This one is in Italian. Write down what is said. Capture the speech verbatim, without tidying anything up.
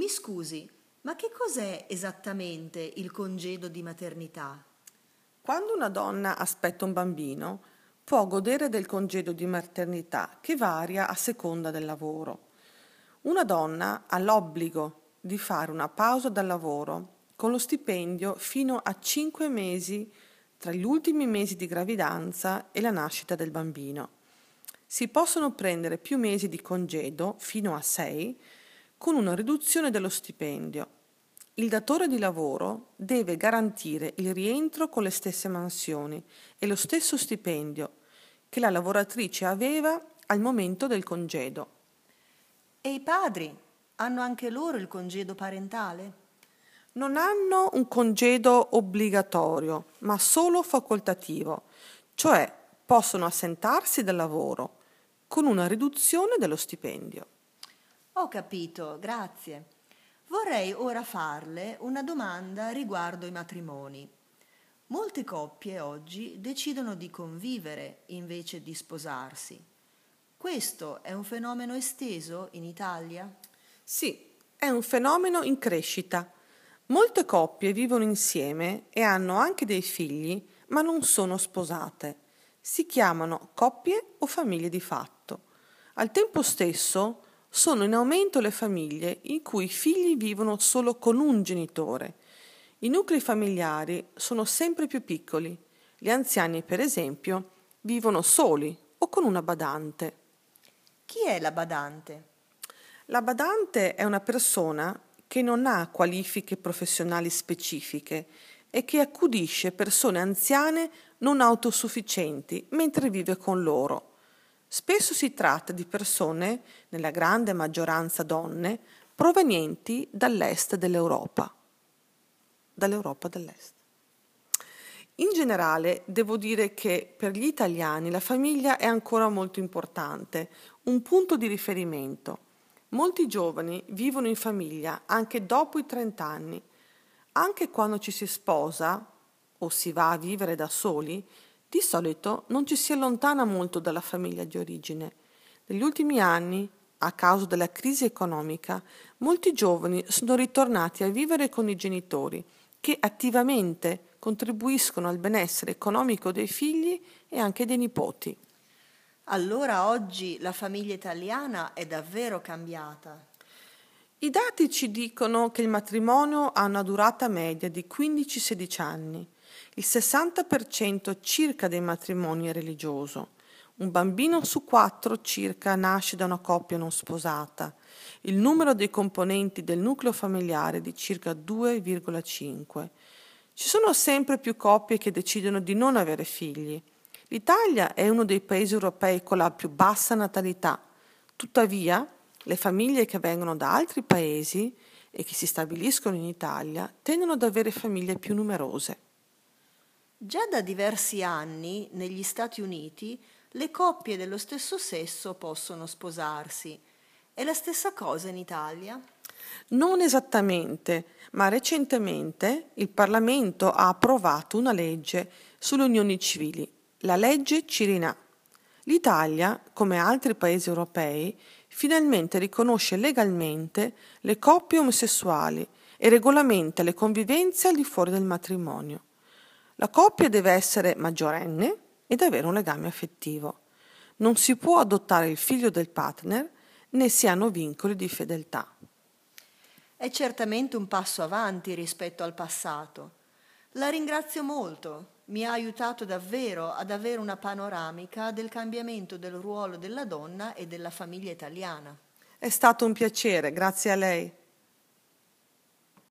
Mi scusi, ma che cos'è esattamente il congedo di maternità? Quando una donna aspetta un bambino, può godere del congedo di maternità che varia a seconda del lavoro. Una donna ha l'obbligo di fare una pausa dal lavoro con lo stipendio fino a cinque mesi tra gli ultimi mesi di gravidanza e la nascita del bambino. Si possono prendere più mesi di congedo, fino a sei, con una riduzione dello stipendio. Il datore di lavoro deve garantire il rientro con le stesse mansioni e lo stesso stipendio che la lavoratrice aveva al momento del congedo. E i padri hanno anche loro il congedo parentale? Non hanno un congedo obbligatorio, ma solo facoltativo, cioè possono assentarsi dal lavoro con una riduzione dello stipendio. Ho capito, grazie. Vorrei ora farle una domanda riguardo i matrimoni. Molte coppie oggi decidono di convivere invece di sposarsi. Questo è un fenomeno esteso in Italia? Sì, è un fenomeno in crescita. Molte coppie vivono insieme e hanno anche dei figli, ma non sono sposate. Si chiamano coppie o famiglie di fatto. Al tempo stesso sono in aumento le famiglie in cui i figli vivono solo con un genitore. I nuclei familiari sono sempre più piccoli. Gli anziani, per esempio, vivono soli o con una badante. Chi è la badante? La badante è una persona che non ha qualifiche professionali specifiche e che accudisce persone anziane non autosufficienti mentre vive con loro. Spesso si tratta di persone, nella grande maggioranza donne, provenienti dall'est dell'Europa, dall'Europa dell'est. In generale, devo dire che per gli italiani la famiglia è ancora molto importante, un punto di riferimento. Molti giovani vivono in famiglia anche dopo i trenta anni. Anche quando ci si sposa o si va a vivere da soli, di solito non ci si allontana molto dalla famiglia di origine. Negli ultimi anni, a causa della crisi economica, molti giovani sono ritornati a vivere con i genitori, che attivamente contribuiscono al benessere economico dei figli e anche dei nipoti. Allora oggi la famiglia italiana è davvero cambiata. I dati ci dicono che il matrimonio ha una durata media di quindici sedici anni. Il sessanta per cento circa dei matrimoni è religioso. Un bambino su quattro circa nasce da una coppia non sposata. Il numero dei componenti del nucleo familiare è di circa due virgola cinque. Ci sono sempre più coppie che decidono di non avere figli. L'Italia è uno dei paesi europei con la più bassa natalità. Tuttavia, le famiglie che vengono da altri paesi e che si stabiliscono in Italia tendono ad avere famiglie più numerose. Già da diversi anni negli Stati Uniti le coppie dello stesso sesso possono sposarsi. È la stessa cosa in Italia? Non esattamente, ma recentemente il Parlamento ha approvato una legge sulle unioni civili, la legge Cirinà. L'Italia, come altri paesi europei, finalmente riconosce legalmente le coppie omosessuali e regolamenta le convivenze al di fuori del matrimonio. La coppia deve essere maggiorenne ed avere un legame affettivo. Non si può adottare il figlio del partner né si hanno vincoli di fedeltà. È certamente un passo avanti rispetto al passato. La ringrazio molto, mi ha aiutato davvero ad avere una panoramica del cambiamento del ruolo della donna e della famiglia italiana. È stato un piacere, grazie a lei.